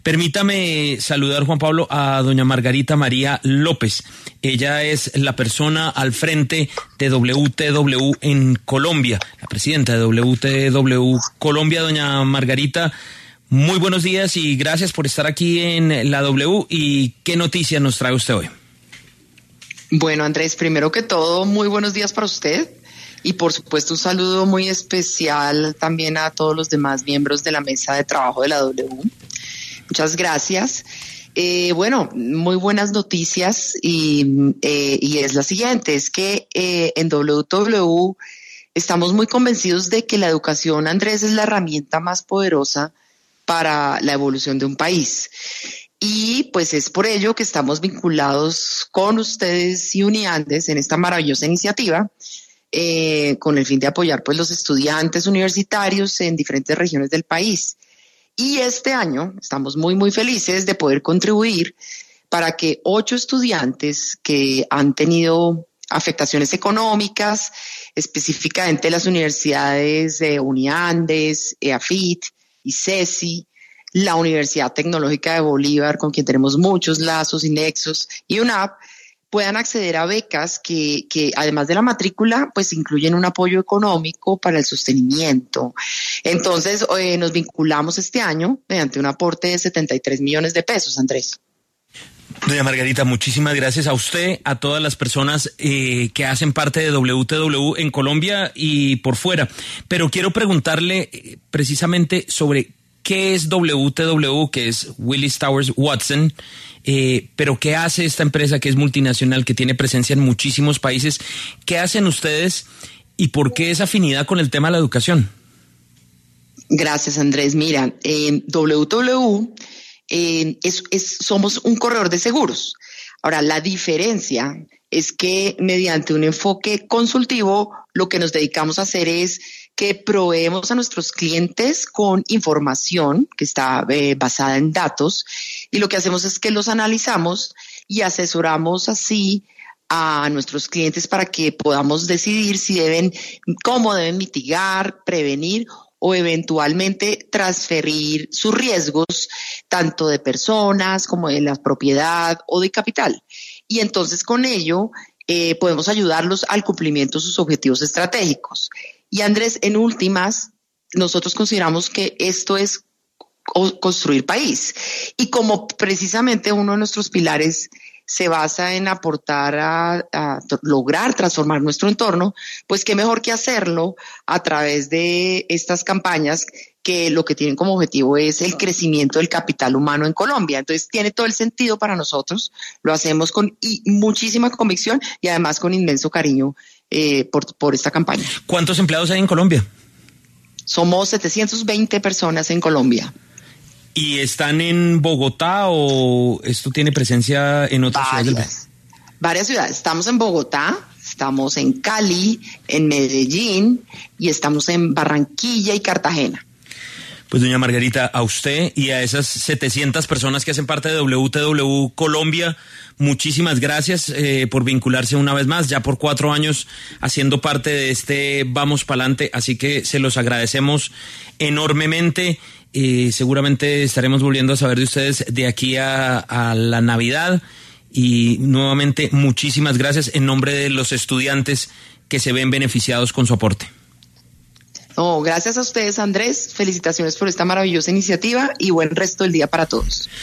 Permítame saludar, Juan Pablo, a doña Margarita María López. Ella es la persona al frente de WTW en Colombia, la presidenta de WTW Colombia. Doña Margarita, muy buenos días y gracias por estar aquí en la W. ¿Y qué noticia nos trae usted hoy? Bueno, Andrés, primero que todo, muy buenos días para usted y por supuesto un saludo muy especial también a todos los demás miembros de la mesa de trabajo de la W. Muchas gracias. Bueno, muy buenas noticias y es la siguiente, es que en WTW estamos muy convencidos de que la educación, Andrés, es la herramienta más poderosa para la evolución de un país. Y pues es por ello que estamos vinculados con ustedes y Uniandes en esta maravillosa iniciativa con el fin de apoyar pues los estudiantes universitarios en diferentes regiones del país. Y este año estamos muy felices de poder contribuir para que 8 estudiantes que han tenido afectaciones económicas, específicamente las universidades de Uniandes, EAFIT, ICESI, la Universidad Tecnológica de Bolívar, con quien tenemos muchos lazos y nexos, y UNAP, puedan acceder a becas que además de la matrícula, pues incluyen un apoyo económico para el sostenimiento. Entonces, nos vinculamos este año mediante un aporte de 73 millones de pesos, Andrés. Doña Margarita, muchísimas gracias a usted, a todas las personas que hacen parte de WTW en Colombia y por fuera. Pero quiero preguntarle precisamente sobre qué es WTW, que es Willis Towers Watson, pero ¿qué hace esta empresa que es multinacional, que tiene presencia en muchísimos países? ¿Qué hacen ustedes y por qué esa afinidad con el tema de la educación? Gracias, Andrés. Mira, WTW somos un corredor de seguros. Ahora, la diferencia es que mediante un enfoque consultivo, lo que nos dedicamos a hacer es que proveemos a nuestros clientes con información que está basada en datos, y lo que hacemos es que los analizamos y asesoramos así a nuestros clientes para que podamos decidir cómo deben mitigar, prevenir o eventualmente transferir sus riesgos, tanto de personas como de la propiedad o de capital. Y entonces con ello podemos ayudarlos al cumplimiento de sus objetivos estratégicos. Y Andrés, en últimas, nosotros consideramos que esto es construir país. Y como precisamente uno de nuestros pilares se basa en aportar a lograr transformar nuestro entorno, pues qué mejor que hacerlo a través de estas campañas que lo que tienen como objetivo es el crecimiento del capital humano en Colombia. Entonces tiene todo el sentido para nosotros, lo hacemos con muchísima convicción y además con inmenso cariño por esta campaña. ¿Cuántos empleados hay en Colombia? Somos 720 personas en Colombia. ¿Y están en Bogotá o esto tiene presencia en otras ciudades del país? Varias ciudades. Estamos en Bogotá, estamos en Cali, en Medellín y estamos en Barranquilla y Cartagena. Pues doña Margarita, a usted y a esas 700 personas que hacen parte de WTW Colombia, muchísimas gracias por vincularse una vez más, ya por 4 años haciendo parte de este Vamos Pa'lante, así que se los agradecemos enormemente. Seguramente estaremos volviendo a saber de ustedes de aquí a la Navidad y nuevamente muchísimas gracias en nombre de los estudiantes que se ven beneficiados con su aporte. Gracias a ustedes, Andrés. Felicitaciones por esta maravillosa iniciativa y buen resto del día para todos.